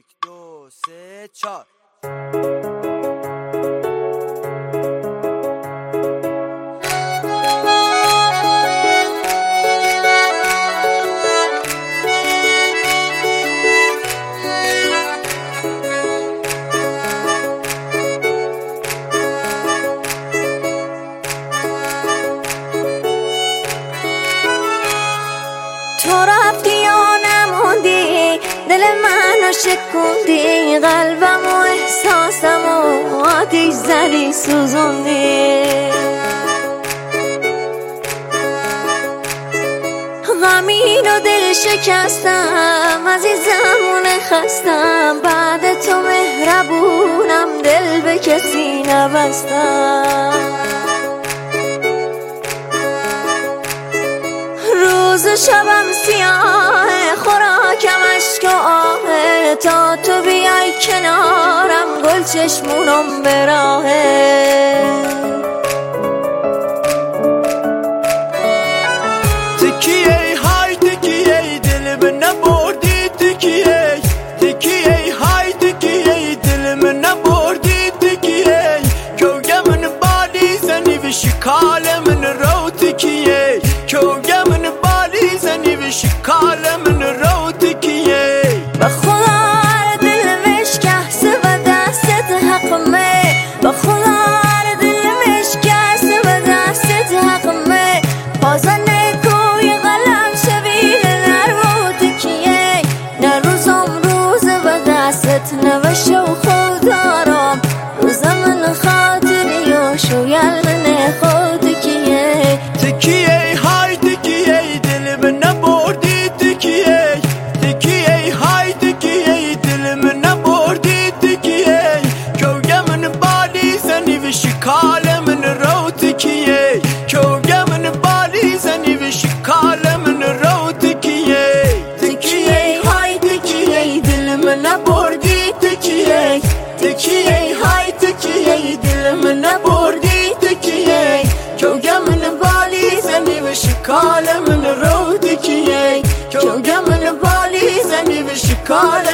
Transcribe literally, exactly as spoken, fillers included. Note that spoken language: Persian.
یک دو سه چهار. تو رفتی یا نموندی، دل منو شکوندی، قلبم و احساسم و آتیش زدی سوزوندی. غمین و دل شکستم، عزیزمونه خستم، بعد تو مهربونم، دل به کسی نبستم. روز و شبم سیاه، خوراکم عشق و آهه، تا تو بیای کنارم گل چشمونم به راهه. تکیه های تکیه دل من نبردی، تکیه تکیه های تکیه دل من نبردی، تکیه کوگه من بالی زنی و شکال من رو، تکیه کوگه من بالی زنی و شکال من رو، تکیه با خدا دل مشکست و دستت حقمه، با خدا دل مشکست و دستت حقمه، بازن کوی قلم شبیل نرو، تکیه نه روزم روز و دستت نوشه و خودارم، روز من خاطری و شویل من خود، تکیه تکیه های تکیه دل من نبردی، تکیه تکیه های تکیه دل من نبردی، تکیه کوگه من بالی زنی و شکال من رو، تکیه کوگه من بالی زنی و شکال من رو، تکیه تکیه های تکیه دل من نبردی، تکیه تکیه های تکیه دل من نبردی، تکیه کوگه من بالی زنی و شکال من رو، تکیه کوگه من بالی زنی و شکال